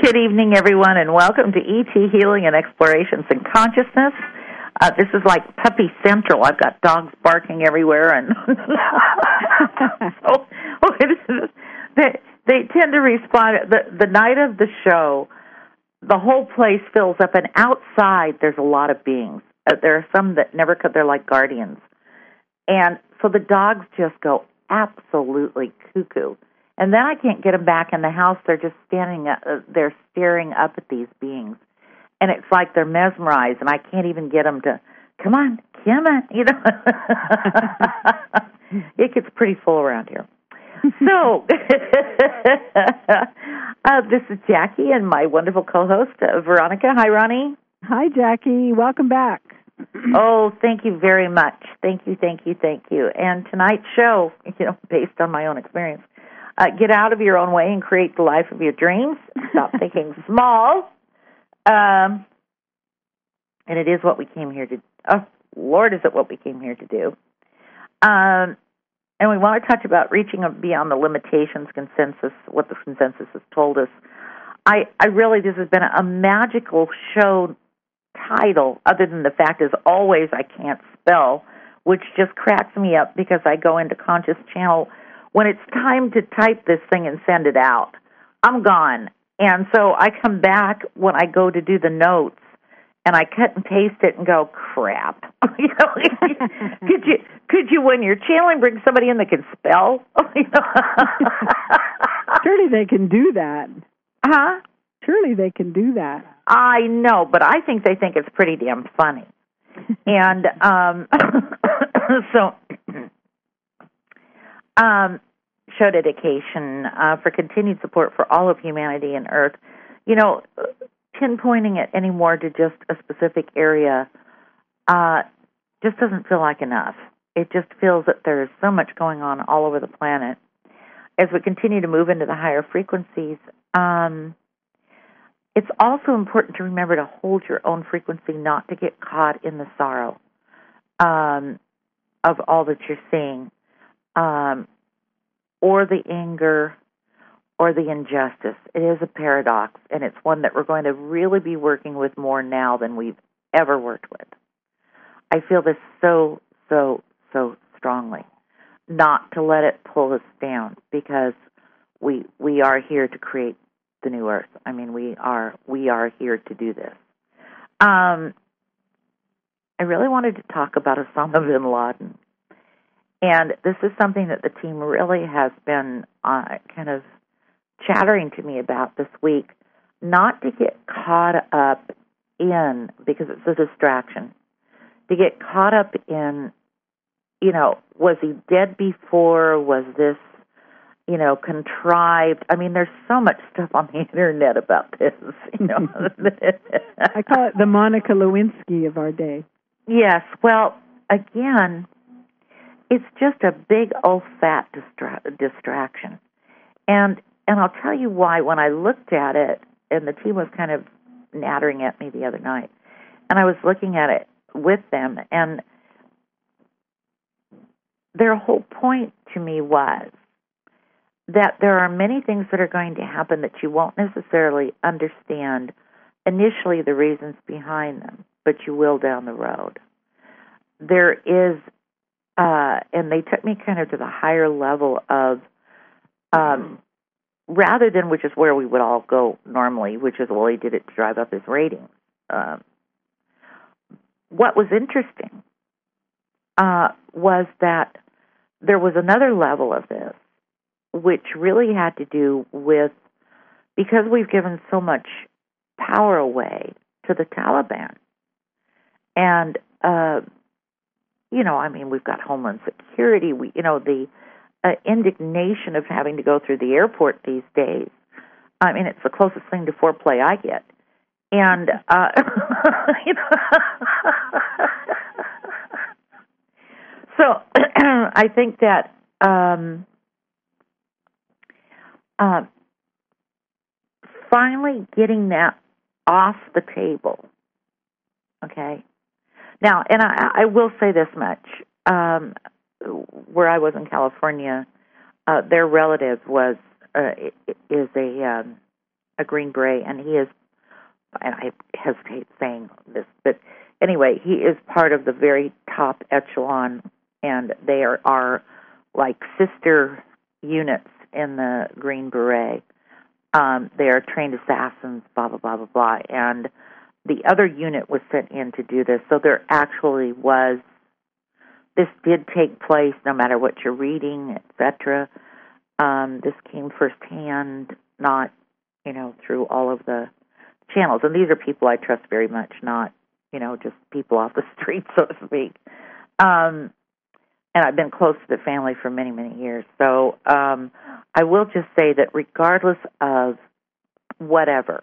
Good evening, everyone, and welcome to ET Healing and Explorations in Consciousness. This is like Puppy Central. I've got dogs barking everywhere, and they tend to respond. The night of the show, the whole place fills up, and outside there's a lot of beings. There are some that never cut. They're like guardians, and so the dogs just go absolutely cuckoo. And then I can't get them back in the house. They're just they're staring up at these beings. And it's like they're mesmerized, and I can't even get them to, come on, you know. It gets pretty full around here. So, this is Jackie and my wonderful co-host, Veronica. Hi, Ronnie. Hi, Jackie. Welcome back. Oh, thank you very much. Thank you. And tonight's show, based on my own experience, get out of your own way and create the life of your dreams. Stop thinking small. And it is what we came here to. Oh, Lord, is it what we came here to do? And we want to touch about reaching beyond the limitations consensus. What the consensus has told us. I really, this has been a magical show title. Other than the fact, as always, I can't spell, which just cracks me up because I go into Conscious Channel. When it's time to type this thing and send it out, I'm gone. And so I come back when I go to do the notes, and I cut and paste it and go, crap. Could you, when you're channeling, bring somebody in that can spell? Surely they can do that. Huh? Surely they can do that. I know, but I think they think it's pretty damn funny. And show dedication for continued support for all of humanity and Earth. Pinpointing it anymore to just a specific area just doesn't feel like enough. It just feels that there's so much going on all over the planet. As we continue to move into the higher frequencies, it's also important to remember to hold your own frequency, not to get caught in the sorrow of all that you're seeing. Or the anger, or the injustice. It is a paradox, and it's one that we're going to really be working with more now than we've ever worked with. I feel this so, so, so strongly, not to let it pull us down, because we are here to create the new Earth. I mean, we are here to do this. I really wanted to talk about Osama bin Laden. And this is something that the team really has been kind of chattering to me about this week, not to get caught up in, because it's a distraction, to get caught up in, was he dead before? Was this, contrived? I mean, there's so much stuff on the internet about this, I call it the Monica Lewinsky of our day. Yes. Well, again, it's just a big old fat distraction. And I'll tell you why. When I looked at it, and the team was kind of nattering at me the other night, and I was looking at it with them, and their whole point to me was that there are many things that are going to happen that you won't necessarily understand initially the reasons behind them, but you will down the road. There is and they took me kind of to the higher level of, rather than, which is where we would all go normally, which is, well, he did it to drive up his ratings. What was interesting was that there was another level of this, which really had to do with, because we've given so much power away to the Taliban, and we've got Homeland Security. The indignation of having to go through the airport these days. I mean, it's the closest thing to foreplay I get. And, so I think that finally getting that off the table, okay? Now, and I will say this much. Where I was in California, their relative is a a Green Beret, and he is, and I hesitate saying this, but anyway, he is part of the very top echelon, and they are like sister units in the Green Beret. They are trained assassins, blah, blah, blah, blah, blah, and the other unit was sent in to do this, so there actually was, this did take place no matter what you're reading, etc. This came firsthand, not, through all of the channels. And these are people I trust very much, not, just people off the street, so to speak. And I've been close to the family for many, many years. So I will just say that regardless of whatever,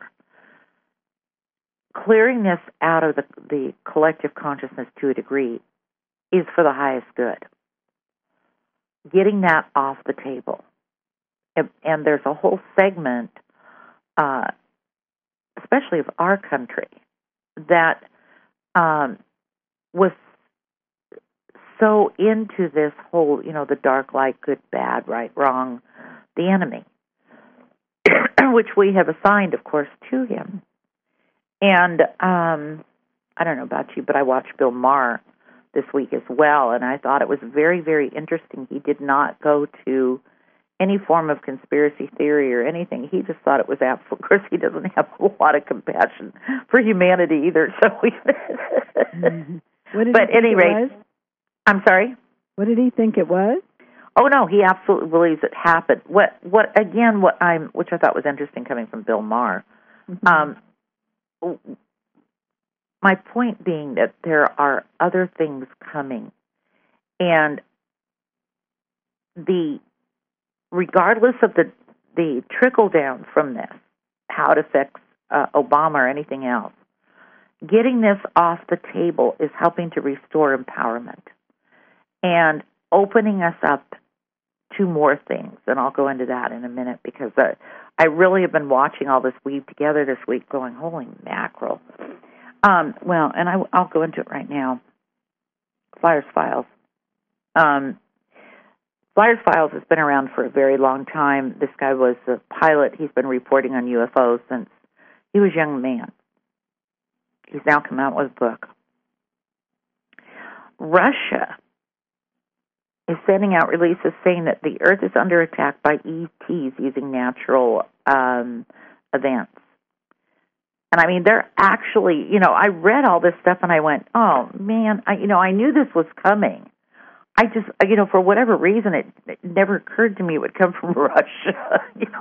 clearing this out of the collective consciousness to a degree is for the highest good. Getting that off the table. And there's a whole segment, especially of our country, that was so into this whole, the dark, light, good, bad, right, wrong, the enemy, which we have assigned, of course, to him. And I don't know about you, but I watched Bill Maher this week as well, and I thought it was very, very interesting. He did not go to any form of conspiracy theory or anything. He just thought it was absolute. Of course, he doesn't have a lot of compassion for humanity either. So, What did but he think at any rate, it was? I'm sorry. What did he think it was? Oh no, he absolutely believes it happened. Which I thought was interesting coming from Bill Maher. Mm-hmm. My point being that there are other things coming, and regardless of the trickle down from this, how it affects Obama or anything else, getting this off the table is helping to restore empowerment and opening us up to more things. And I'll go into that in a minute, because I really have been watching all this weave together this week going, holy mackerel. And I'll go into it right now. Flyers Files. Flyers Files has been around for a very long time. This guy was a pilot. He's been reporting on UFOs since he was a young man. He's now come out with a book. Russia is sending out releases saying that the Earth is under attack by ETs using natural events. And I mean, they're actually, I read all this stuff and I went, oh man, I knew this was coming. I just, for whatever reason, it never occurred to me it would come from Russia.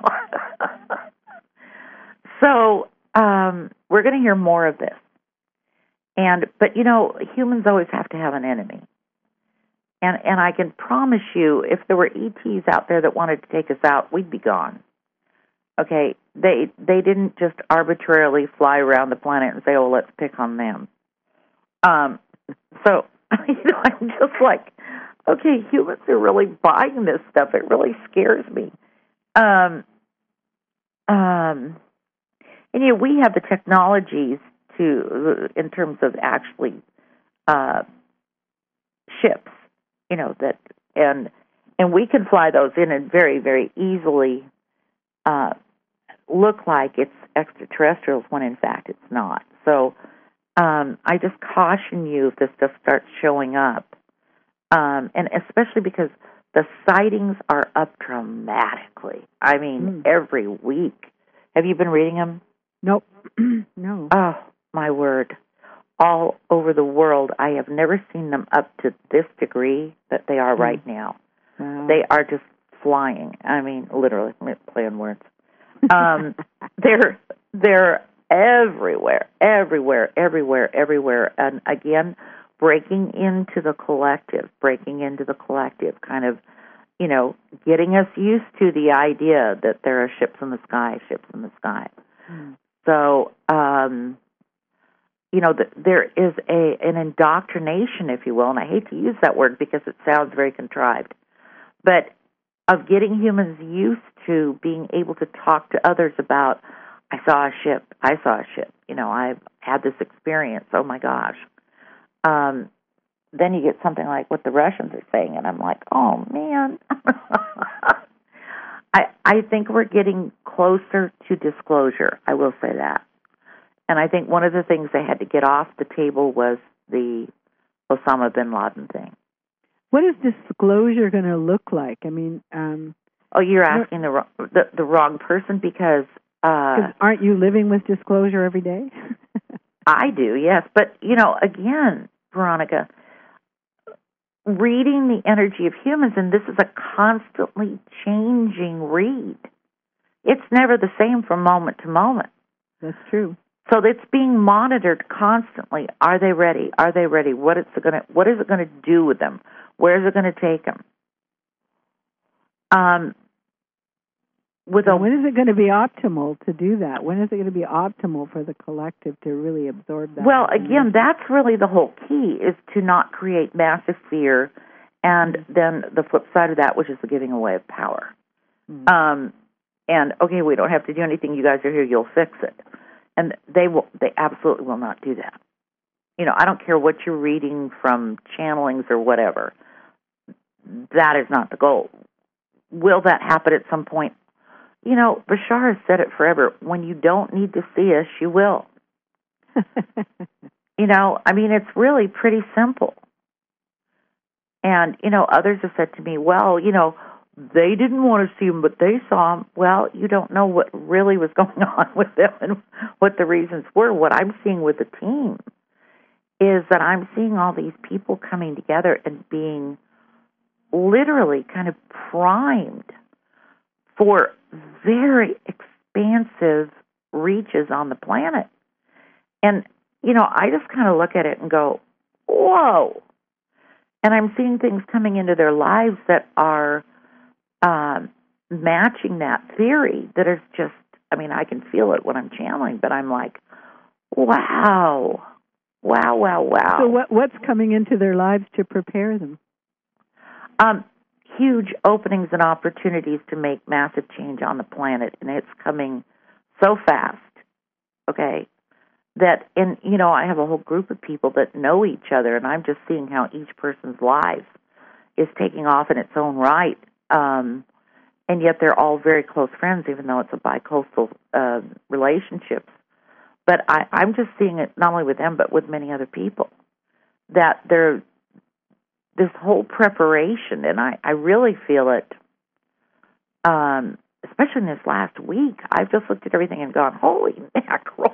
So we're going to hear more of this. But humans always have to have an enemy. And I can promise you, if there were ETs out there that wanted to take us out, we'd be gone. Okay, they didn't just arbitrarily fly around the planet and say, oh, let's pick on them. So, I'm just like, okay, humans are really buying this stuff. It really scares me. And we have the technologies in terms of actually ships, that, and we can fly those in and very, very easily look like it's extraterrestrials when in fact it's not. So I just caution you if this stuff starts showing up, and especially because the sightings are up dramatically. I mean, every week. Have you been reading them? Nope. No. Oh, my word. All over the world, I have never seen them up to this degree that they are right now. Wow. They are just flying. I mean, literally, play on words. They're everywhere, and again, breaking into the collective, kind of, getting us used to the idea that there are ships in the sky. So, there is an indoctrination, if you will, and I hate to use that word because it sounds very contrived, but of getting humans used to being able to talk to others about, I saw a ship, I've had this experience, oh my gosh. Then you get something like what the Russians are saying, and I'm like, oh man. I think we're getting closer to disclosure. I will say that. And I think one of the things they had to get off the table was the Osama bin Laden thing. What is disclosure going to look like? I mean, you're asking the wrong person because aren't you living with disclosure every day? I do, yes. But, again, Veronica, reading the energy of humans, and this is a constantly changing read. It's never the same from moment to moment. That's true. So it's being monitored constantly. Are they ready? Are they ready? What is it going to do with them? Where is it going to take them? When is it going to be optimal to do that? When is it going to be optimal for the collective to really absorb that? Well, again, that's really the whole key, is to not create massive fear, and then the flip side of that, which is the giving away of power. Mm-hmm. And, okay, we don't have to do anything. You guys are here. You'll fix it. And they absolutely will not do that. I don't care what you're reading from channelings or whatever. That is not the goal. Will that happen at some point? Bashar has said it forever. When you don't need to see us, you will. It's really pretty simple. And, others have said to me, well, they didn't want to see him, but they saw him. Well, you don't know what really was going on with them and what the reasons were. What I'm seeing with the team is that I'm seeing all these people coming together and being literally kind of primed for very expansive reaches on the planet. And, I just kind of look at it and go, whoa. And I'm seeing things coming into their lives that are matching that theory, that is just, I can feel it when I'm channeling, but I'm like, wow. So what's coming into their lives to prepare them? Huge openings and opportunities to make massive change on the planet, and it's coming so fast, okay, that, and, I have a whole group of people that know each other, and I'm just seeing how each person's life is taking off in its own right, and yet they're all very close friends, even though it's a bi-coastal relationship. But I'm just seeing it not only with them, but with many other people, that they're this whole preparation, and I really feel it, especially in this last week. I've just looked at everything and gone, holy mackerel.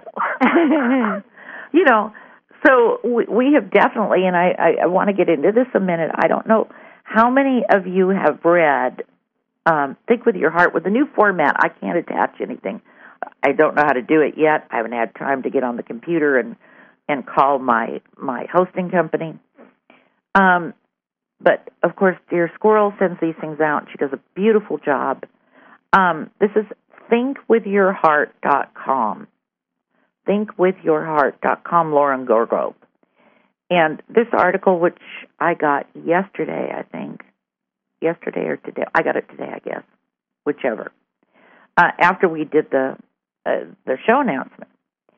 So we have definitely, and I want to get into this a minute. I don't know how many of you have read Think with Your Heart. With the new format, I can't attach anything. I don't know how to do it yet. I haven't had time to get on the computer and call my hosting company. But, of course, Dear Squirrel sends these things out. She does a beautiful job. This is thinkwithyourheart.com. Thinkwithyourheart.com, Lauren Gorgrove. And this article, which I got yesterday, I think, yesterday or today, I got it today, I guess, whichever, after we did the show announcement.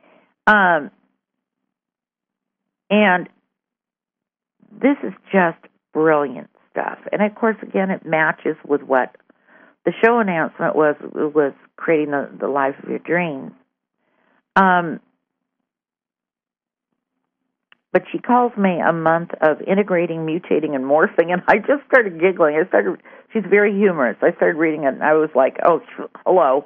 And this is just brilliant stuff. And, of course, again, it matches with what the show announcement was creating the life of your dreams. But she calls me a month of integrating, mutating, and morphing, and I just started giggling. She's very humorous. I started reading it, and I was like, oh, hello.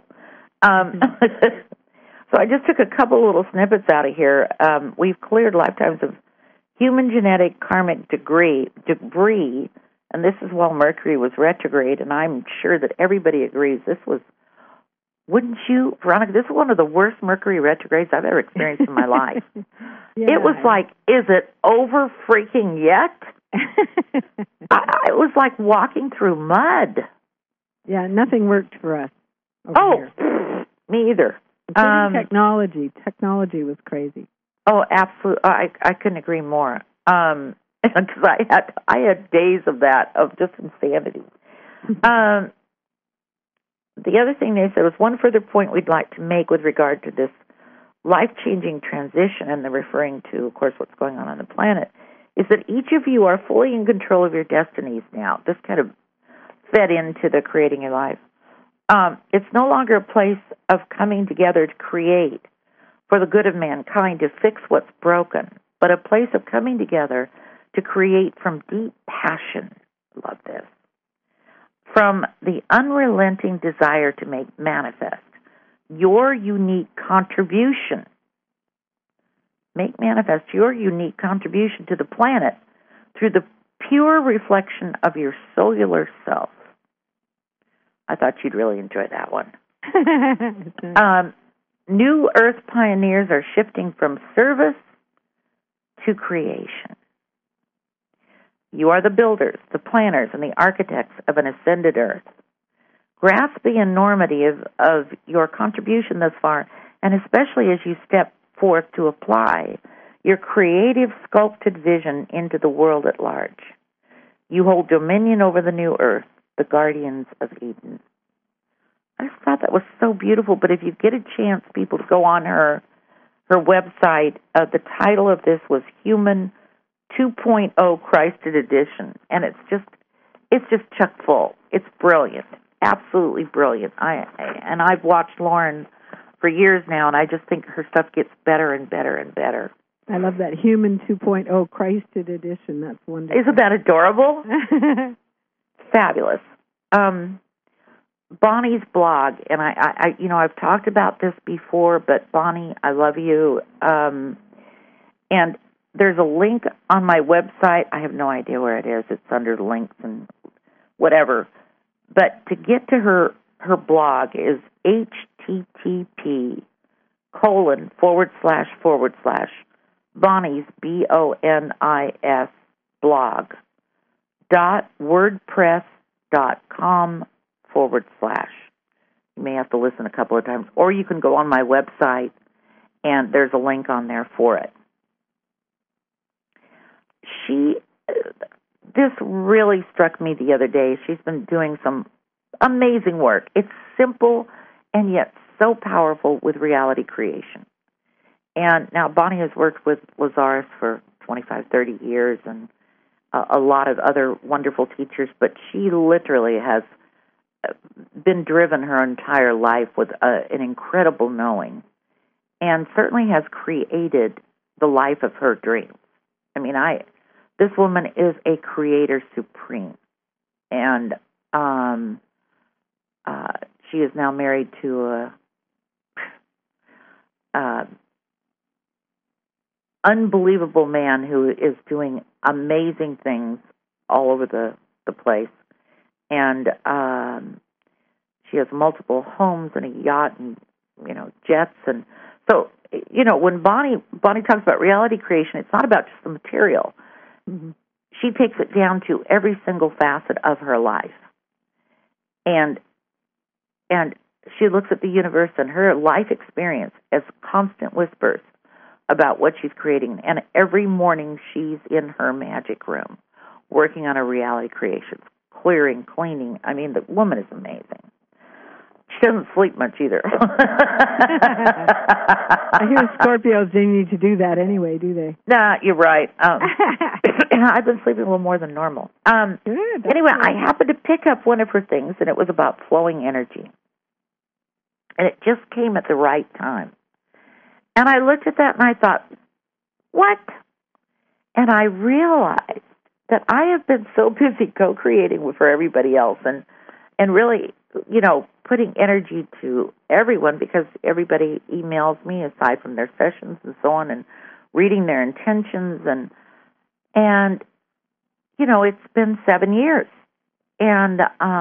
So I just took a couple little snippets out of here. We've cleared lifetimes of human genetic karmic debris, and this is while Mercury was retrograde, and I'm sure that everybody agrees this was, wouldn't you, Veronica, this is one of the worst Mercury retrogrades I've ever experienced in my life. Yeah. It was like, is it over freaking yet? It was like walking through mud. Yeah, nothing worked for us over here. Me either. Technology was crazy. Oh, absolutely. I couldn't agree more. Because I had days of that, of just insanity. The other thing they said was, one further point we'd like to make with regard to this life-changing transition, and they're referring to, of course, what's going on the planet, is that each of you are fully in control of your destinies now. This kind of fed into the creating your life. It's no longer a place of coming together to create for the good of mankind, to fix what's broken, but a place of coming together to create from deep passion. Love this. From the unrelenting desire to make manifest your unique contribution. Make manifest your unique contribution to the planet through the pure reflection of your cellular self. I thought you'd really enjoy that one. New Earth pioneers are shifting from service to creation. You are the builders, the planners, and the architects of an ascended Earth. Grasp the enormity of your contribution thus far, and especially as you step forth to apply your creative, sculpted vision into the world at large. You hold dominion over the new Earth, the guardians of Eden. I just thought that was so beautiful, but if you get a chance, people, to go on her website, the title of this was Human 2.0 Christed Edition, and it's just chock full. It's brilliant, absolutely brilliant. I've watched Lauren for years now, and I just think her stuff gets better and better and better. I love that Human 2.0 Christed Edition. That's wonderful. Isn't that adorable? Fabulous. Bonnie's blog, and I've talked about this before, but Bonnie, I love you. And there's a link on my website. I have no idea where it is. It's under the links and whatever. But to get to her blog is http:// Bonnie's BONIS blog .wordpress.com/. You may have to listen a couple of times, or you can go on my website, and there's a link on there for it. This really struck me the other day. She's been doing some amazing work. It's simple and yet so powerful with reality creation. And now Bonnie has worked with Lazarus for 25, 30 years and a lot of other wonderful teachers, but she literally has been driven her entire life with an incredible knowing, and certainly has created the life of her dreams. I mean, this woman is a creator supreme, and she is now married to a unbelievable man who is doing amazing things all over the place. And she has multiple homes and a yacht and, jets. And so, when Bonnie talks about reality creation, it's not about just the material. Mm-hmm. She takes it down to every single facet of her life. And she looks at the universe and her life experience as constant whispers about what she's creating. And every morning she's in her magic room working on a reality creation, clearing, cleaning. I mean, the woman is amazing. She doesn't sleep much either. I hear Scorpios, they need to do that anyway, do they? Nah, you're right. I've been sleeping a little more than normal. Anyway, I happened to pick up one of her things, and it was about flowing energy. And it just came at the right time. And I looked at that and I thought, what? And I realized that I have been so busy co-creating for everybody else and really, putting energy to everyone, because everybody emails me aside from their sessions and so on, and reading their intentions and it's been 7 years. And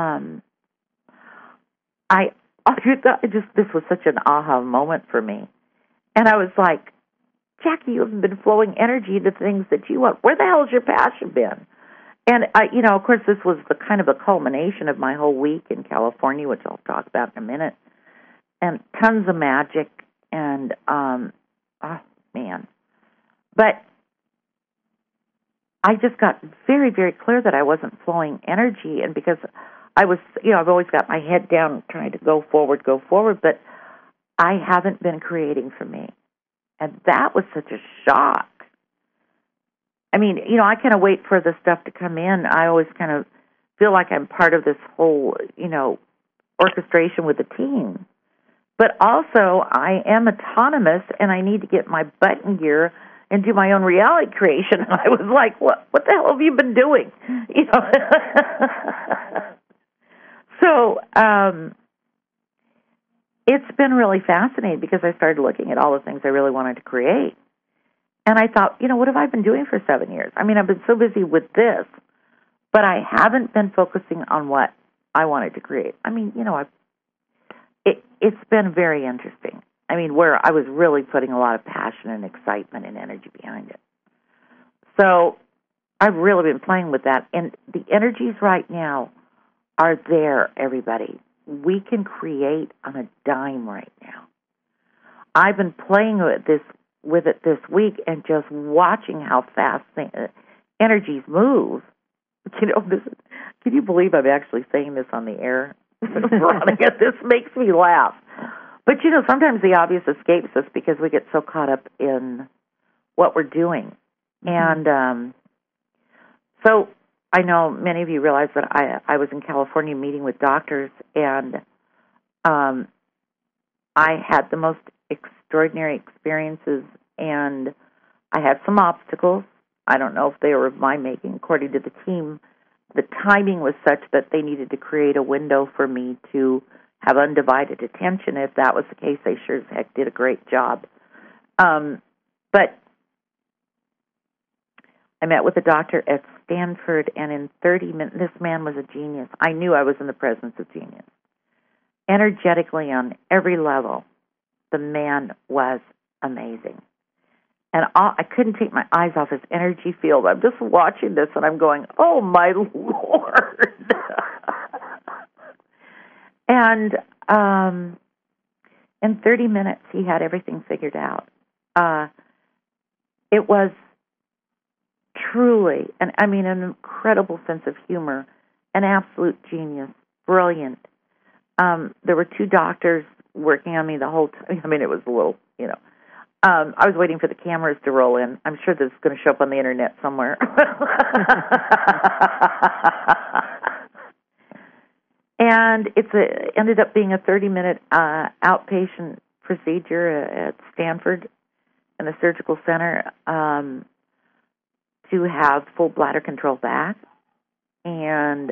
this was such an aha moment for me. And I was like, Jackie, you haven't been flowing energy to things that you want. Where the hell has your passion been? And, of course, this was the kind of a culmination of my whole week in California, which I'll talk about in a minute, and tons of magic and, man. But I just got very, very clear that I wasn't flowing energy, and because I was, I've always got my head down trying to go forward, but I haven't been creating for me. And that was such a shock. I mean, I kind of wait for the stuff to come in. I always kind of feel like I'm part of this whole, orchestration with a team. But also, I am autonomous, and I need to get my butt in gear and do my own reality creation. And I was like, what the hell have you been doing? You know. So it's been really fascinating because I started looking at all the things I really wanted to create. And I thought, what have I been doing for 7 years? I mean, I've been so busy with this, but I haven't been focusing on what I wanted to create. I mean, it's been very interesting. I mean, where I was really putting a lot of passion and excitement and energy behind it. So I've really been playing with that. And the energies right now are there, everybody. We can create on a dime right now. I've been playing with it this week and just watching how fast energies move. Can you believe I'm actually saying this on the air? Veronica, this makes me laugh. But, sometimes the obvious escapes us because we get so caught up in what we're doing. Mm-hmm. And so I know many of you realize that I was in California meeting with doctors, and I had the most extraordinary experiences, and I had some obstacles. I don't know if they were of my making. According to the team, the timing was such that they needed to create a window for me to have undivided attention. If that was the case, they sure as heck did a great job. But I met with a doctor at Stanford, and in 30 minutes, this man was a genius. I knew I was in the presence of genius. Energetically, on every level, the man was amazing. And I couldn't take my eyes off his energy field. I'm just watching this, and I'm going, oh, my Lord. And in 30 minutes, he had everything figured out. It was truly, an incredible sense of humor, an absolute genius, brilliant. There were 2 doctors working on me the whole time. I mean, it was a little, I was waiting for the cameras to roll in. I'm sure this is going to show up on the internet somewhere. And it ended up being a 30-minute outpatient procedure at Stanford in the surgical center to have full bladder control back. And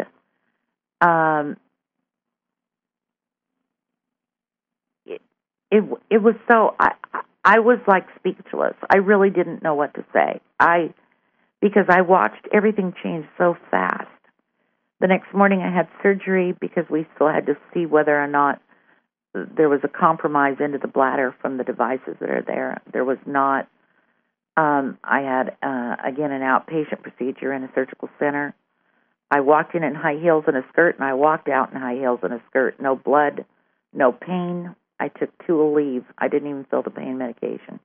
it was so... I was like speechless. I really didn't know what to say. Because I watched everything change so fast. The next morning I had surgery because we still had to see whether or not there was a compromise into the bladder from the devices that are there. There was not. I had, again, an outpatient procedure in a surgical center. I walked in high heels and a skirt, and I walked out in high heels and a skirt. No blood, no pain. I took 2 Aleve. I didn't even feel the pain medication.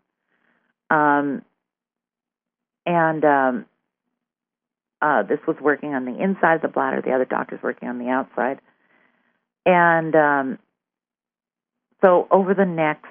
This was working on the inside of the bladder. The other doctor's working on the outside. And so over the next,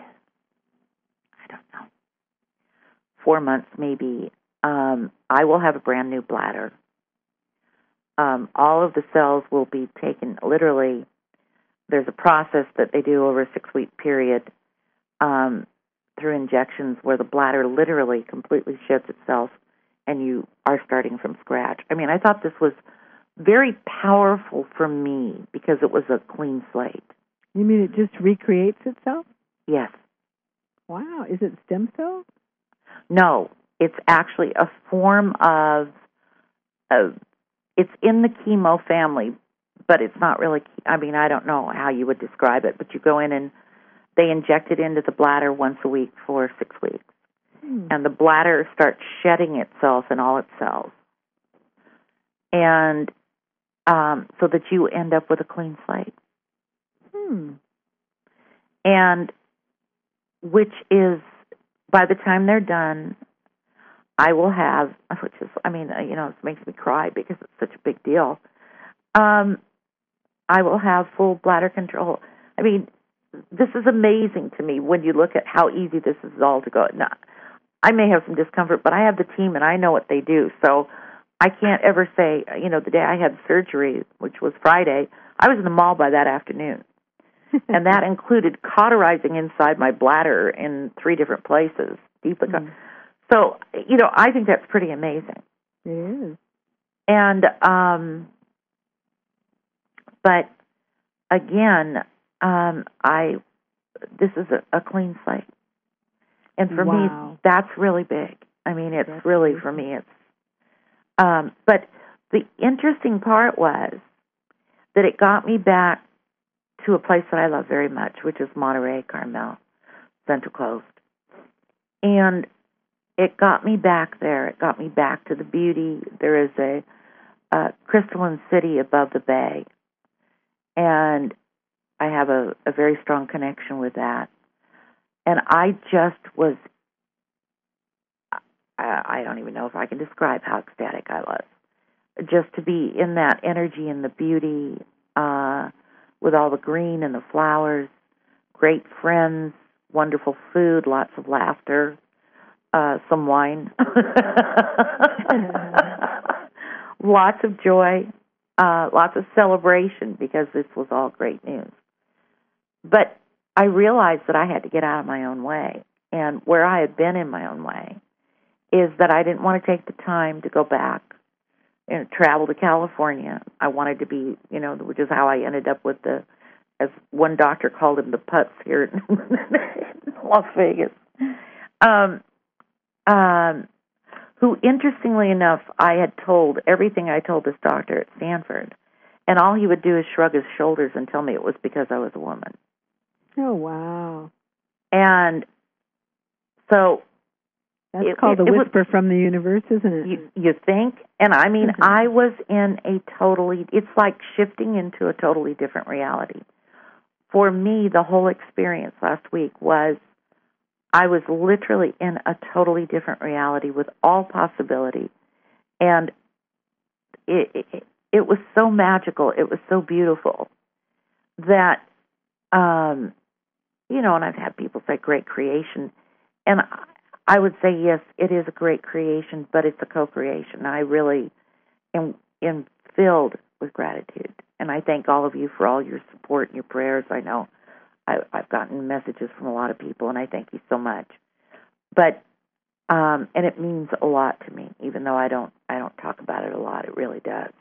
4 months maybe, I will have a brand new bladder. All of the cells will be taken, literally, there's a process that they do over a 6-week period through injections where the bladder literally completely sheds itself and you are starting from scratch. I thought this was very powerful for me because it was a clean slate. You mean it just recreates itself? Yes. Wow. Is it stem cells? No. It's actually a form of it's in the chemo family, but it's not really, I don't know how you would describe it, but you go in and they inject it into the bladder once a week for 6 weeks. And the bladder starts shedding itself in all its cells. And so that you end up with a clean slate. And which is, by the time they're done, I will have, which is, it makes me cry because it's such a big deal. I will have full bladder control. This is amazing to me when you look at how easy this is all to go. Now, I may have some discomfort, but I have the team and I know what they do. So I can't ever say, the day I had surgery, which was Friday, I was in the mall by that afternoon. And that included cauterizing inside my bladder in 3 different places. Deeply. So, I think that's pretty amazing. It is. And, but again, this is a clean slate. And for me, that's really big. I mean, it's that's really, for me, it's, but the interesting part was that it got me back to a place that I love very much, which is Monterey, Carmel, Central Coast. And it got me back there. It got me back to the beauty. There is a crystalline city above the bay, and I have a very strong connection with that. And I just was, I don't even know if I can describe how ecstatic I was. Just to be in that energy and the beauty, with all the green and the flowers, great friends, wonderful food, lots of laughter, some wine, lots of joy, lots of celebration, because this was all great news. But I realized that I had to get out of my own way. And where I had been in my own way is that I didn't want to take the time to go back and travel to California. I wanted to be, which is how I ended up with as one doctor called them, the putts here in Las Vegas. Who, interestingly enough, I had told everything I told this doctor at Stanford, and all he would do is shrug his shoulders and tell me it was because I was a woman. Oh, wow. And so... That's called a whisper from the universe, isn't it? You think? And I mean, I was in it's like shifting into a totally different reality. For me, the whole experience last week was, I was literally in a totally different reality with all possibility. And it was so magical. It was so beautiful that, and I've had people say great creation. And I would say, yes, it is a great creation, but it's a co-creation. I really am filled with gratitude. And I thank all of you for all your support and your prayers. I know I've gotten messages from a lot of people, and I thank you so much. But, and it means a lot to me, even though I don't talk about it a lot. It really does.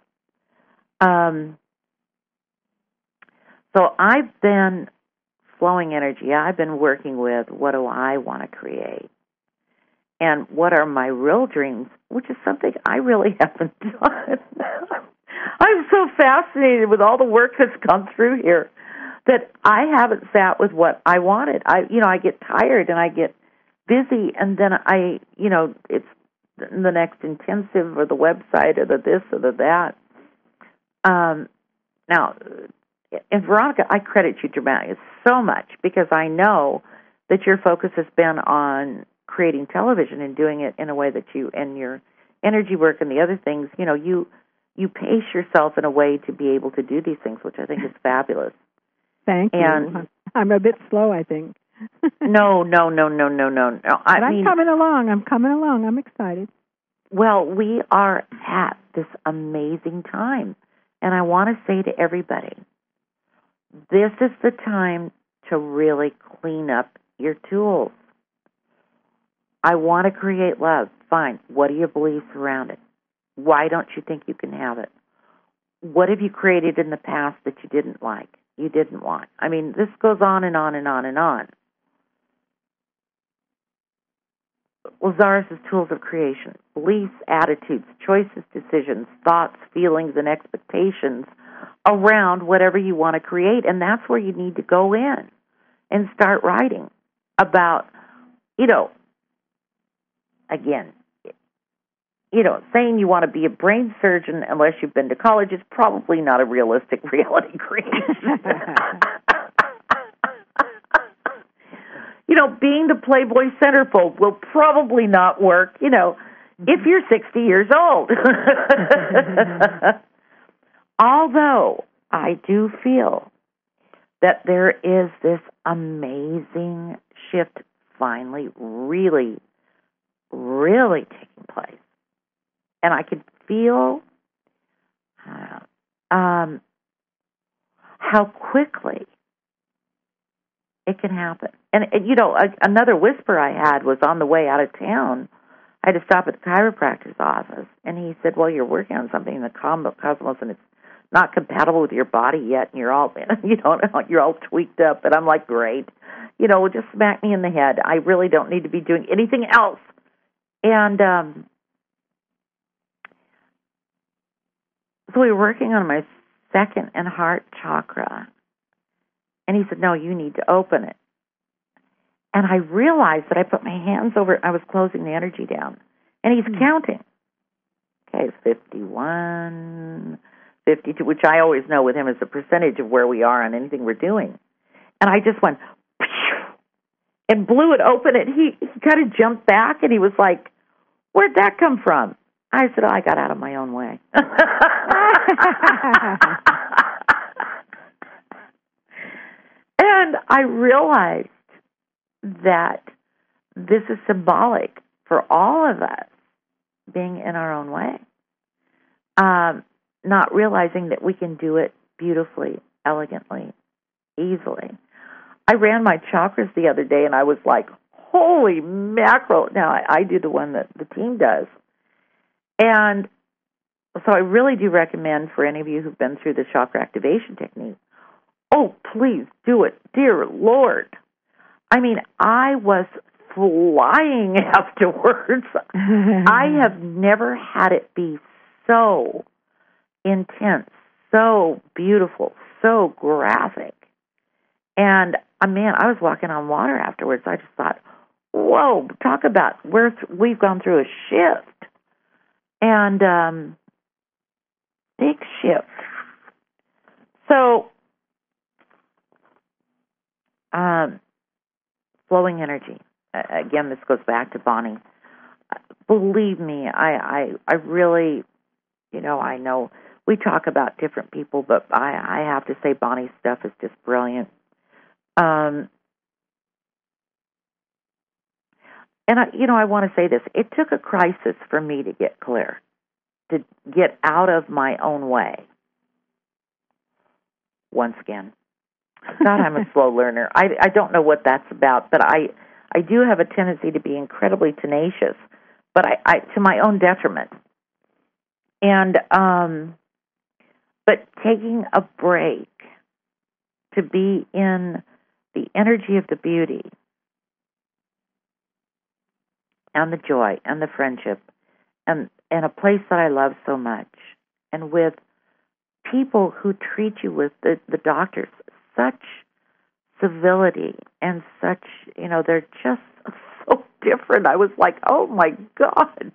So I've been flowing energy. I've been working with, what do I want to create? And what are my real dreams, which is something I really haven't done. I'm so fascinated with all the work that's come through here that I haven't sat with what I wanted. I get tired and I get busy, and then it's the next intensive or the website or the this or the that. Now, and Veronica, I credit you dramatically so much, because I know that your focus has been on creating television and doing it in a way that and your energy work and the other things, you pace yourself in a way to be able to do these things, which I think is fabulous. Thank you. I'm a bit slow, I think. No. I'm coming along. I'm excited. Well, we are at this amazing time, and I want to say to everybody, this is the time to really clean up your tools. I want to create love. Fine. What are your beliefs around it? Why don't you think you can have it? What have you created in the past that you didn't like, you didn't want? I mean, this goes on and on and on and on. Lazarus' tools of creation: beliefs, attitudes, choices, decisions, thoughts, feelings, and expectations around whatever you want to create. And that's where you need to go in and start writing about, again, saying you want to be a brain surgeon unless you've been to college is probably not a realistic reality creation. Being the Playboy centerfold will probably not work, if you're 60 years old. Although I do feel that there is this amazing shift finally really, really taking place. And I could feel how quickly it can happen. And another whisper I had was on the way out of town. I had to stop at the chiropractor's office, and he said, well, you're working on something in the cosmos, and it's not compatible with your body yet, and you're all, you're all tweaked up. And I'm like, great. Just smack me in the head. I really don't need to be doing anything else. And so we were working on my second and heart chakra. And he said, no, you need to open it. And I realized that I put my hands over it. I was closing the energy down. And he's counting. Okay, it's 51, 52, which I always know with him is the percentage of where we are on anything we're doing. And I just went, and blew it open. And he kind of jumped back, and he was like, where'd that come from? I said, I got out of my own way. And I realized that this is symbolic for all of us being in our own way, not realizing that we can do it beautifully, elegantly, easily. I ran my chakras the other day, and I was like, holy mackerel. Now, I do the one that the team does. And so I really do recommend for any of you who've been through the chakra activation technique, oh, please do it. Dear Lord. I mean, I was flying afterwards. I have never had it be so intense, so beautiful, so graphic. And, man, I was walking on water afterwards. I just thought, whoa, talk about we've gone through a shift. And big shift. So, flowing energy. Again, this goes back to Bonnie. Believe me, I really, I know we talk about different people, but I have to say Bonnie's stuff is just brilliant. And I want to say this. It took a crisis for me to get clear, to get out of my own way. Once again. God, I'm a slow learner. I don't know what that's about, but I do have a tendency to be incredibly tenacious, but I to my own detriment. And but taking a break to be in the energy of the beauty and the joy and the friendship and a place that I love so much, and with people who treat you with the doctors such civility and such, they're just so different. I was like, oh my God.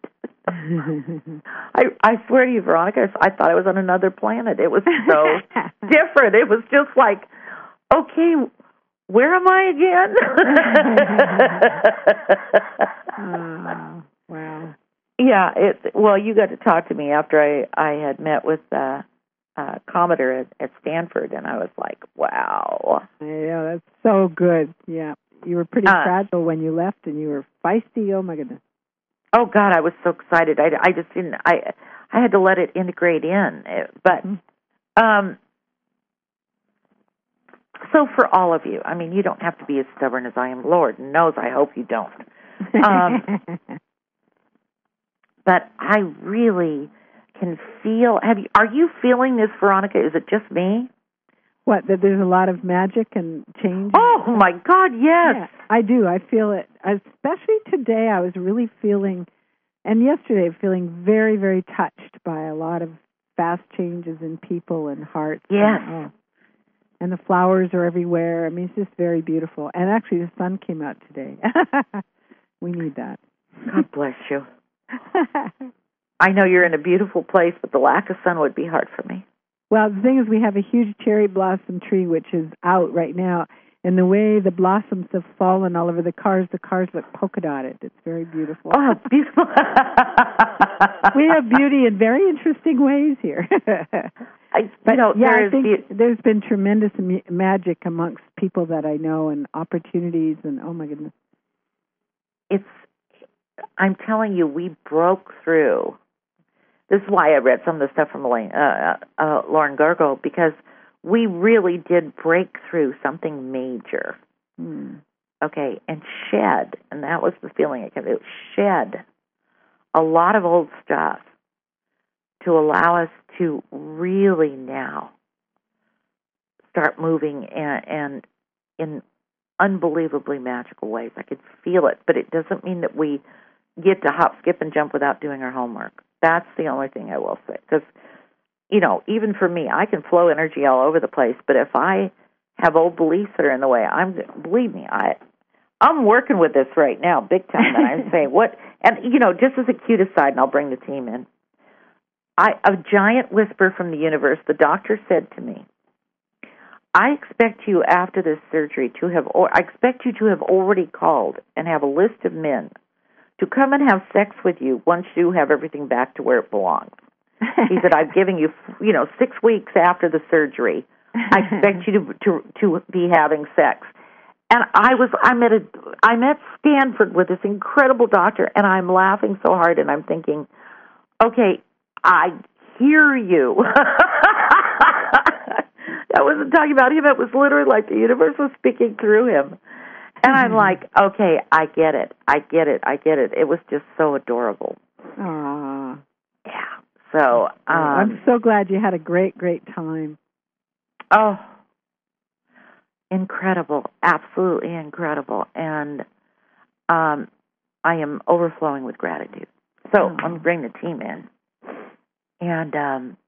I swear to you, Veronica, I thought I was on another planet. It was so different. It was just like, okay, where am I again? Wow. Yeah, well, you got to talk to me after I had met with Commodore at Stanford, and I was like, wow. Yeah, that's so good. Yeah. You were pretty fragile when you left, and you were feisty. Oh, my goodness. Oh, God, I was so excited. I just didn't, I had to let it integrate in. But, so for all of you, I mean, you don't have to be as stubborn as I am. Lord knows I hope you don't. But I really can feel, are you feeling this, Veronica? Is it just me? What, that there's a lot of magic and change? Oh, my God, yes. Yeah, I do. I feel it. Especially today, I was really feeling, and yesterday, feeling very, very touched by a lot of fast changes in people and hearts. Yes. And the flowers are everywhere. I mean, it's just very beautiful. And actually, the sun came out today. We need that. God bless you. I know you're in a beautiful place, but the lack of sun would be hard for me. Well, the thing is, we have a huge cherry blossom tree, which is out right now. And the way the blossoms have fallen all over the cars look polka dotted. It's very beautiful. Oh, beautiful. We have beauty in very interesting ways here. I think there's been tremendous magic amongst people that I know and opportunities, and oh my goodness. I'm telling you, we broke through. This is why I read some of the stuff from Lauren Gargo, because we really did break through something major. Okay, and shed, and that was the feeling it kept. It shed a lot of old stuff to allow us to really now start moving and in unbelievably magical ways. I could feel it, but it doesn't mean that we get to hop, skip, and jump without doing our homework. That's the only thing I will say. Because, even for me, I can flow energy all over the place, but if I have old beliefs that are in the way, believe me, I'm working with this right now, big time, and I'm saying, what, and, just as a cute aside, and I'll bring the team in, a giant whisper from the universe, the doctor said to me, I expect you after this surgery I expect you to have already called and have a list of men to come and have sex with you once you have everything back to where it belongs. He said, I've given you, 6 weeks after the surgery. I expect you to be having sex. And I met Stanford with this incredible doctor, and I'm laughing so hard, and I'm thinking, okay, I hear you. I wasn't talking about him. It was literally like the universe was speaking through him. And I'm like, okay, I get it. It was just so adorable. Aww. Yeah. So I'm so glad you had a great, great time. Oh, incredible. Absolutely incredible. And I am overflowing with gratitude. So I'm going to bring the team in. And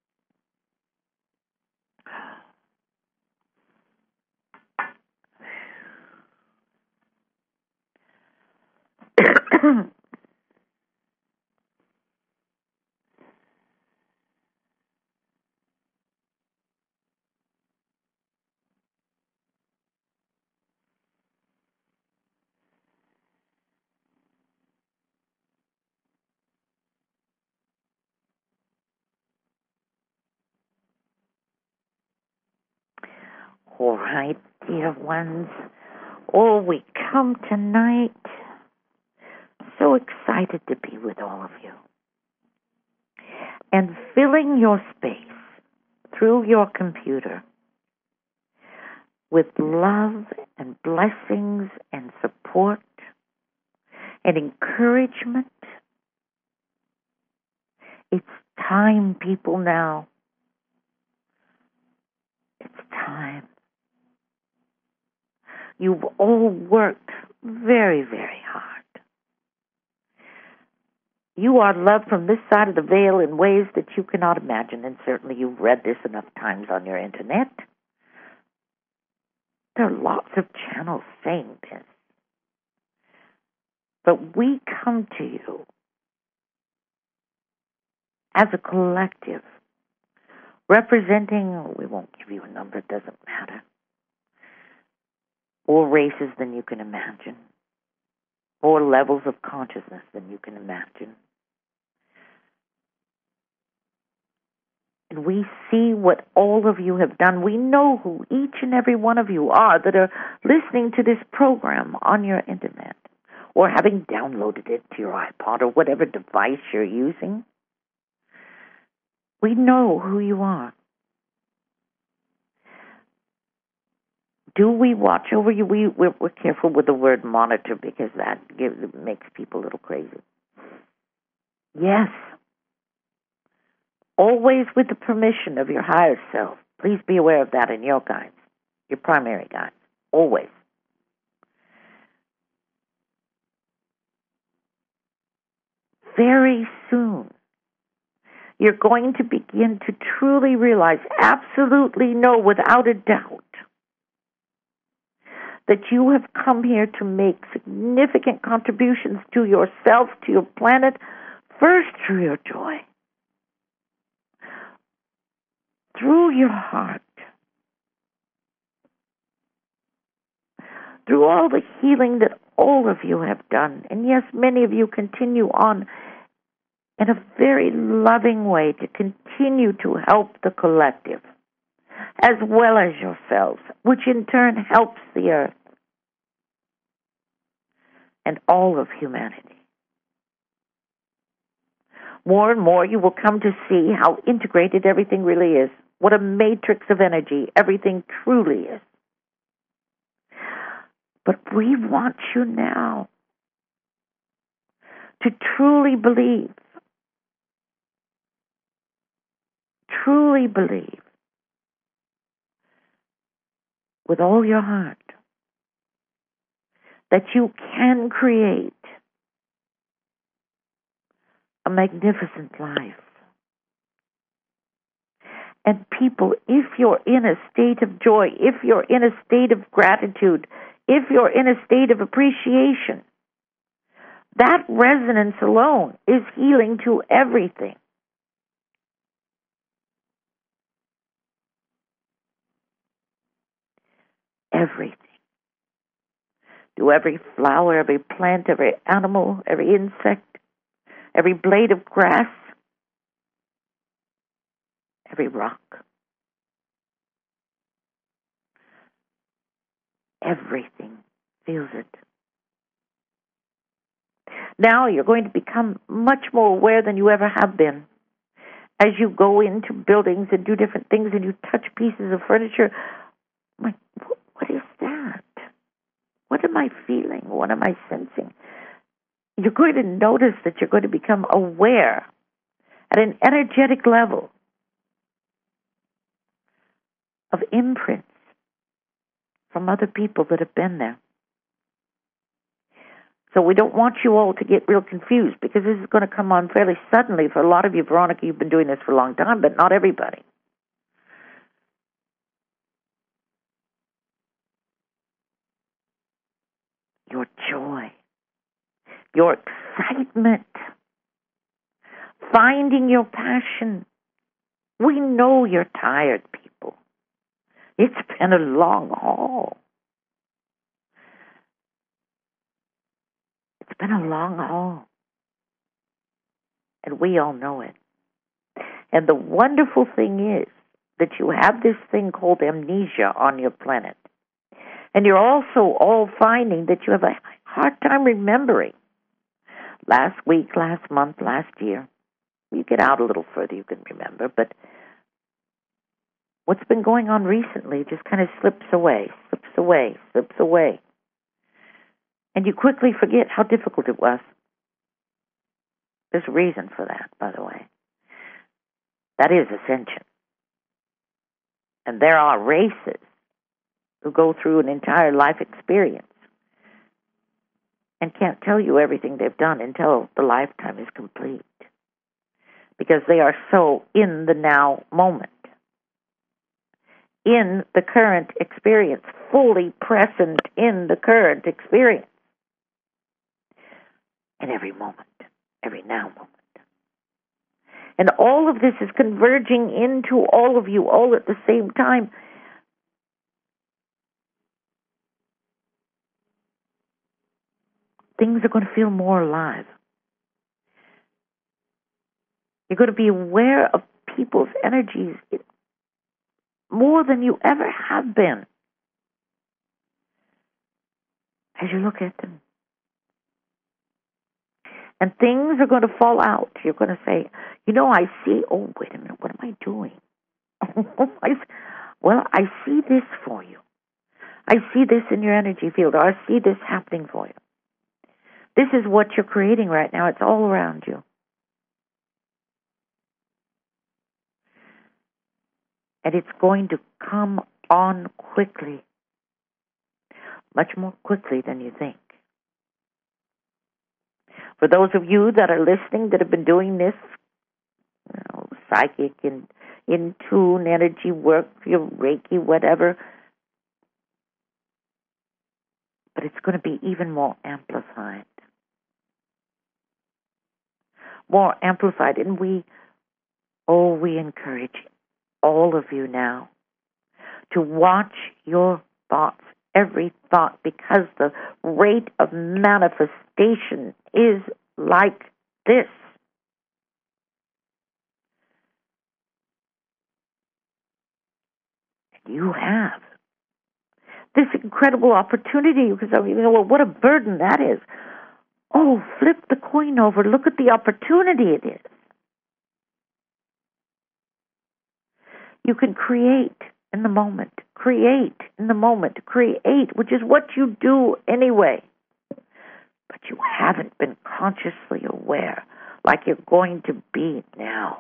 all right, dear ones. Oh, we come tonight. So excited to be with all of you. And filling your space through your computer with love and blessings and support and encouragement. It's time, people, now. It's time. You've all worked very, very hard. You are loved from this side of the veil in ways that you cannot imagine, and certainly you've read this enough times on your internet. There are lots of channels saying this. But we come to you as a collective, representing, we won't give you a number, it doesn't matter, more races than you can imagine, more levels of consciousness than you can imagine. And we see what all of you have done. We know who each and every one of you are that are listening to this program on your internet or having downloaded it to your iPod or whatever device you're using. We know who you are. Do we watch over you? We're careful with the word monitor because that makes people a little crazy. Yes. Always with the permission of your higher self. Please be aware of that in your guides, your primary guides. Always. Very soon, you're going to begin to truly realize, absolutely know without a doubt, that you have come here to make significant contributions to yourself, to your planet, first through your joy, through your heart, through all the healing that all of you have done. And yes, many of you continue on in a very loving way to continue to help the collective, as well as yourselves, which in turn helps the earth and all of humanity. More and more you will come to see how integrated everything really is. What a matrix of energy everything truly is. But we want you now to truly believe with all your heart that you can create a magnificent life. And people, if you're in a state of joy, if you're in a state of gratitude, if you're in a state of appreciation, that resonance alone is healing to everything. Everything. To every flower, every plant, every animal, every insect, every blade of grass, every rock. Everything feels it. Now you're going to become much more aware than you ever have been. As you go into buildings and do different things and you touch pieces of furniture, what is that? What am I feeling? What am I sensing? You're going to notice that you're going to become aware at an energetic level of imprints from other people that have been there. So we don't want you all to get real confused, because this is going to come on fairly suddenly for a lot of you. Veronica, you've been doing this for a long time, but not everybody. Your joy, your excitement, finding your passion. We know you're tired, people. It's been a long haul. It's been a long haul. And we all know it. And the wonderful thing is that you have this thing called amnesia on your planet. And you're also all finding that you have a hard time remembering. Last week, last month, last year. You get out a little further, you can remember. But what's been going on recently just kind of slips away. And you quickly forget how difficult it was. There's a reason for that, by the way. That is ascension. And there are races who go through an entire life experience and can't tell you everything they've done until the lifetime is complete, because they are so in the now moment, in the current experience, fully present in the current experience, in every moment, every now moment. And all of this is converging into all of you all at the same time. Things are going to feel more alive. You're going to be aware of people's energies more than you ever have been as you look at them. And things are going to fall out. You're going to say, I see, oh, wait a minute, what am I doing? Well, I see this for you. I see this in your energy field, or I see this happening for you. This is what you're creating right now. It's all around you. And it's going to come on quickly, much more quickly than you think. For those of you that are listening that have been doing this, psychic and in tune, energy work, your Reiki, whatever, but it's going to be even more amplified. And we encourage all of you now to watch your thoughts, every thought, because the rate of manifestation is like this. You have this incredible opportunity, because what a burden that is. Oh, flip the coin over. Look at the opportunity it is. You can create in the moment. Create in the moment. Create, which is what you do anyway. But you haven't been consciously aware like you're going to be now.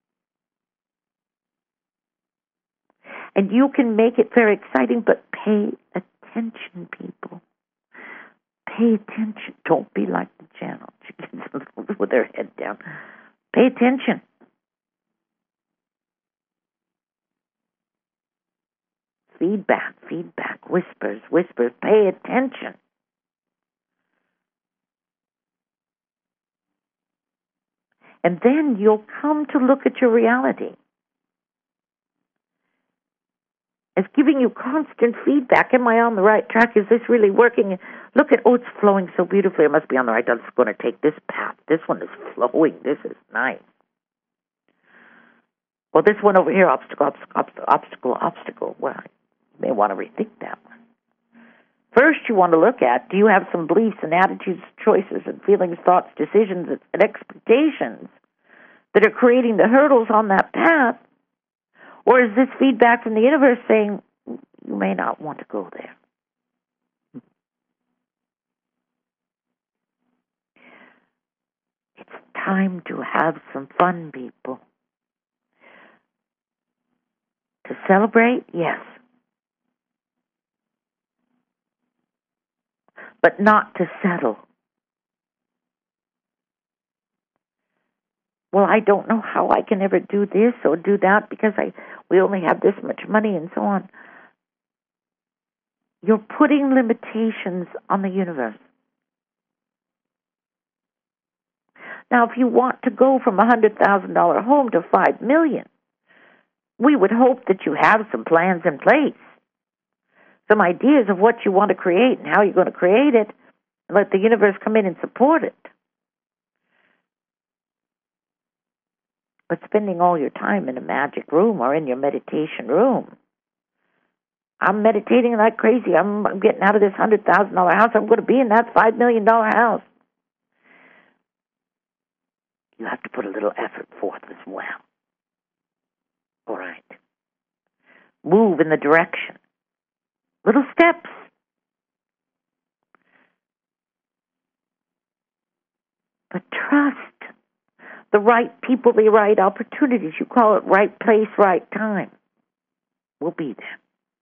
And you can make it very exciting, but pay attention, people. Pay attention. Don't be like the channel chickens with their head down. Pay attention. Feedback, whispers. Pay attention. And then you'll come to look at your reality as giving you constant feedback. Am I on the right track? Is this really working? Look at, it's flowing so beautifully. I must be on the right track. I'm going to take this path. This one is flowing. This is nice. Well, this one over here, obstacle. Well, you may want to rethink that one. First, you want to look at, do you have some beliefs and attitudes, choices and feelings, thoughts, decisions, and expectations that are creating the hurdles on that path? Or is this feedback from the universe saying, you may not want to go there? It's time to have some fun, people. To celebrate, yes. But not to settle. Well, I don't know how I can ever do this or do that because we only have this much money and so on. You're putting limitations on the universe. Now, if you want to go from a $100,000 home to $5 million, we would hope that you have some plans in place, some ideas of what you want to create and how you're going to create it, and let the universe come in and support it. But spending all your time in a magic room or in your meditation room, I'm meditating like crazy. I'm getting out of this $100,000 house. I'm going to be in that $5 million house. You have to put a little effort forth as well. All right. Move in the direction. Little steps. But trust the right people, the right opportunities. You call it right place, right time. We'll be there.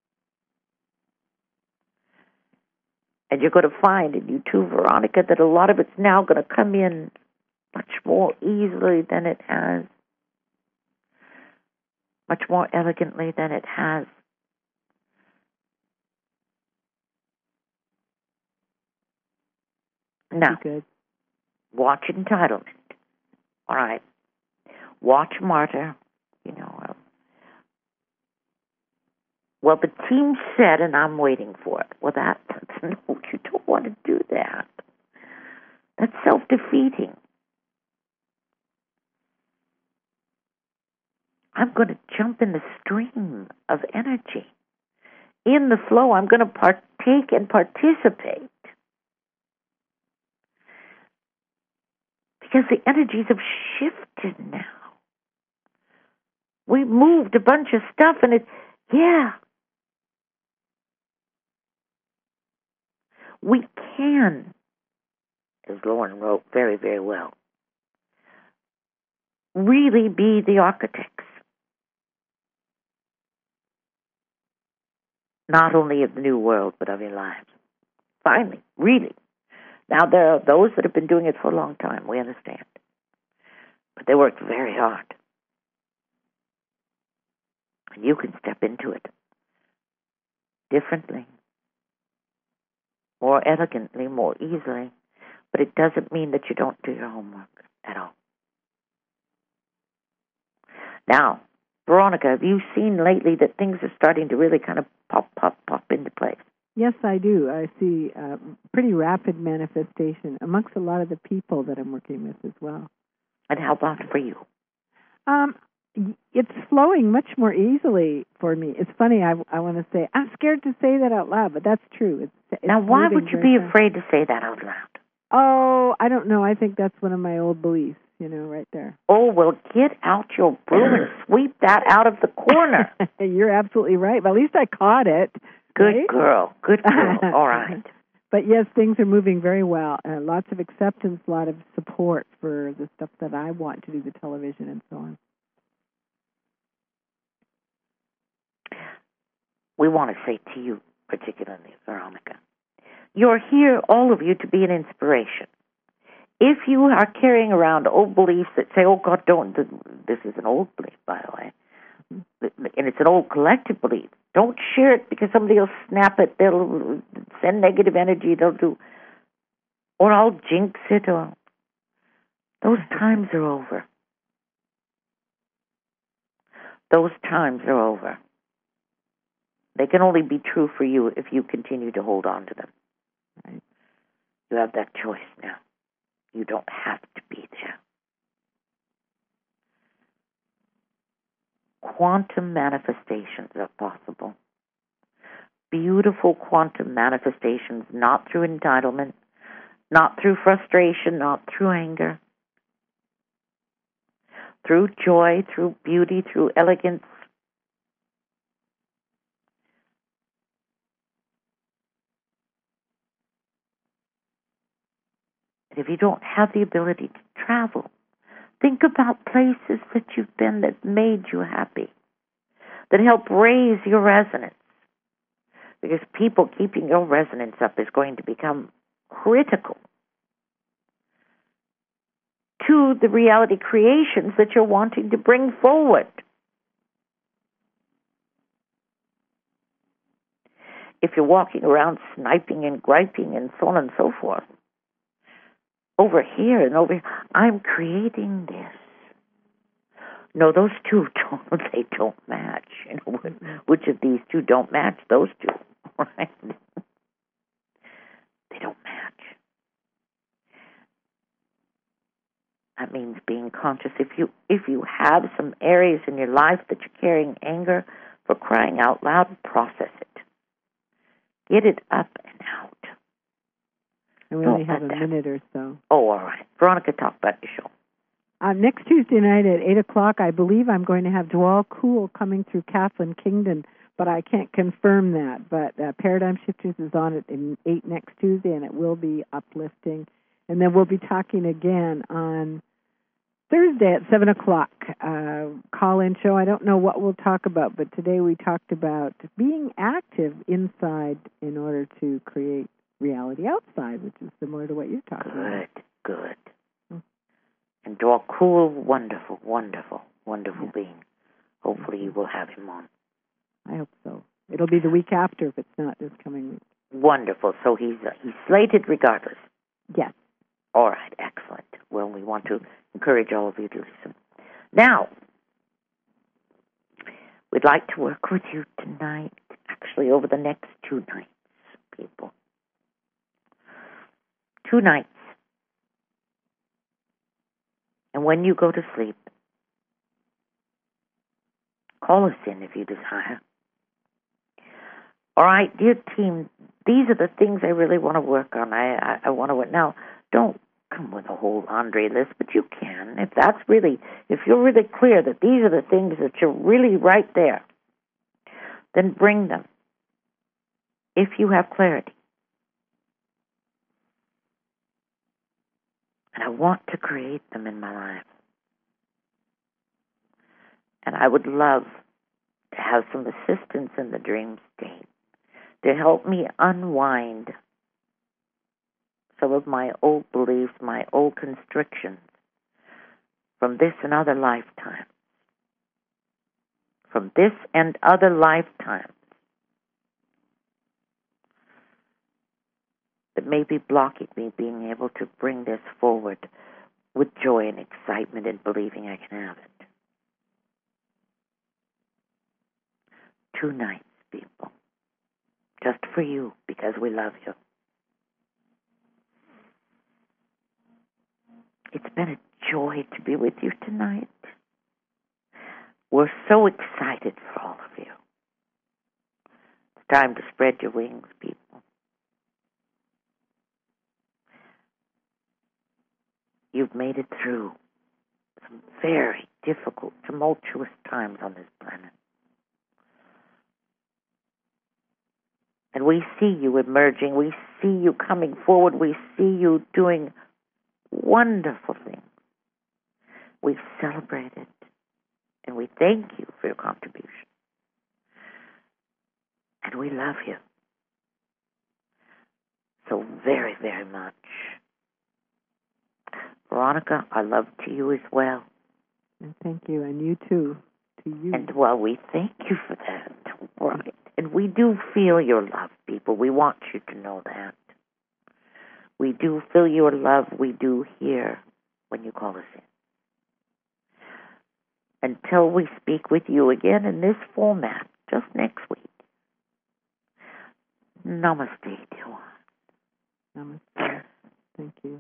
And you're going to find in you too, Veronica, that a lot of it's now going to come in much more easily than it has. Much more elegantly than it has. Now, watch entitlement. All right. Watch martyr. Well, the team said, and I'm waiting for it. Well, no, you don't want to do that. That's self-defeating. I'm going to jump in the stream of energy. In the flow, I'm going to partake and participate. Because the energies have shifted now. We moved a bunch of stuff and we can, as Lauren wrote very, very well, really be the architects. Not only of the new world, but of your lives. Finally, really. Now, there are those that have been doing it for a long time, we understand. But they worked very hard. And you can step into it differently, more elegantly, more easily. But it doesn't mean that you don't do your homework at all. Now, Veronica, have you seen lately that things are starting to really kind of pop into place? Yes, I do. I see pretty rapid manifestation amongst a lot of the people that I'm working with as well. And how about for you? It's flowing much more easily for me. It's funny, I want to say, I'm scared to say that out loud, but that's true. It's now, why would you be afraid to say that out loud? Oh, I don't know. I think that's one of my old beliefs. right there. Oh, well, get out your broom and sweep that out of the corner. You're absolutely right. But at least I caught it. Good right? girl. Good girl. All right. But yes, things are moving very well. Lots of acceptance, a lot of support for the stuff that I want to do, the television and so on. We want to say to you, particularly, Veronica, you're here, all of you, to be an inspiration. If you are carrying around old beliefs that say, oh, God, don't, this is an old belief, by the way, and it's an old collective belief, don't share it because somebody will snap it, they'll send negative energy, they'll do, or I'll jinx it, or those times are over. Those times are over. They can only be true for you if you continue to hold on to them. Right? You have that choice now. You don't have to be there. Quantum manifestations are possible. Beautiful quantum manifestations, not through entitlement, not through frustration, not through anger, through joy, through beauty, through elegance. And if you don't have the ability to travel, think about places that you've been that made you happy, that help raise your resonance. Because people keeping your resonance up is going to become critical to the reality creations that you're wanting to bring forward. If you're walking around sniping and griping and so on and so forth, over here and over here, I'm creating this. No, those two they don't match. Which of these two don't match those two? Right? They don't match. That means being conscious. If you have some areas in your life that you're carrying anger, for crying out loud, process it. Get it up and out. We only have a minute or so. Oh, all right. Veronica, talk about your show. Next Tuesday night at 8 o'clock, I believe I'm going to have Dwal Cool coming through Kathleen Kingdon, but I can't confirm that. But Paradigm Shifters is on at 8 next Tuesday, and it will be uplifting. And then we'll be talking again on Thursday at 7 o'clock, call-in show. I don't know what we'll talk about, but today we talked about being active inside in order to create reality outside, which is similar to what you're talking about. Good. And Dwal Cool, wonderful being. Hopefully you will have him on. I hope so. It'll be the week after if it's not this coming week. Wonderful. So he's slated regardless. Yes. All right, excellent. Well, we want to encourage all of you to listen. Now, we'd like to work with you tonight, actually over the next 2 nights, people. 2 nights. And when you go to sleep, call us in if you desire. All right, dear team, these are the things I really want to work on. I want to. Now, don't come with a whole laundry list, but you can. If you're really clear that these are the things that you're really right there, then bring them. If you have clarity. And I want to create them in my life. And I would love to have some assistance in the dream state to help me unwind some of my old beliefs, my old constrictions from this and other lifetimes. From this and other lifetimes that may be blocking me being able to bring this forward with joy and excitement and believing I can have it. 2 nights, people. Just for you, because we love you. It's been a joy to be with you tonight. We're so excited for all of you. It's time to spread your wings, people. You've made it through some very difficult, tumultuous times on this planet. And we see you emerging. We see you coming forward. We see you doing wonderful things. We celebrate it. And we thank you for your contribution. And we love you so very, very much. Veronica, our love to you as well. And thank you, and you too, to you. And, well, we thank you for that. Right. And we do feel your love, people. We want you to know that. We do feel your love. We do hear when you call us in. Until we speak with you again in this format, just next week. Namaste, dear one. Namaste. Thank you.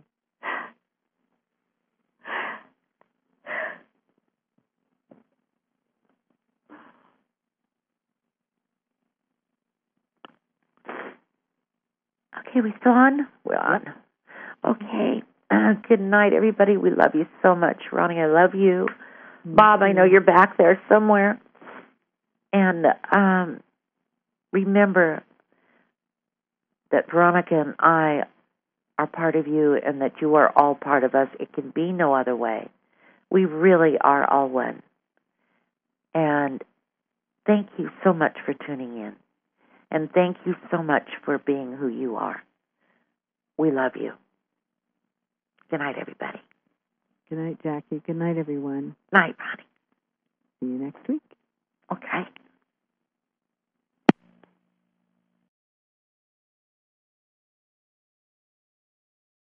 Okay, we still on? We're on. Okay. Good night, everybody. We love you so much. Ronnie, I love you. Bob, I know you're back there somewhere. And remember that Veronica and I are part of you and that you are all part of us. It can be no other way. We really are all one. And thank you so much for tuning in. And thank you so much for being who you are. We love you. Good night, everybody. Good night, Jackie. Good night, everyone. Night, Ronnie. See you next week. Okay.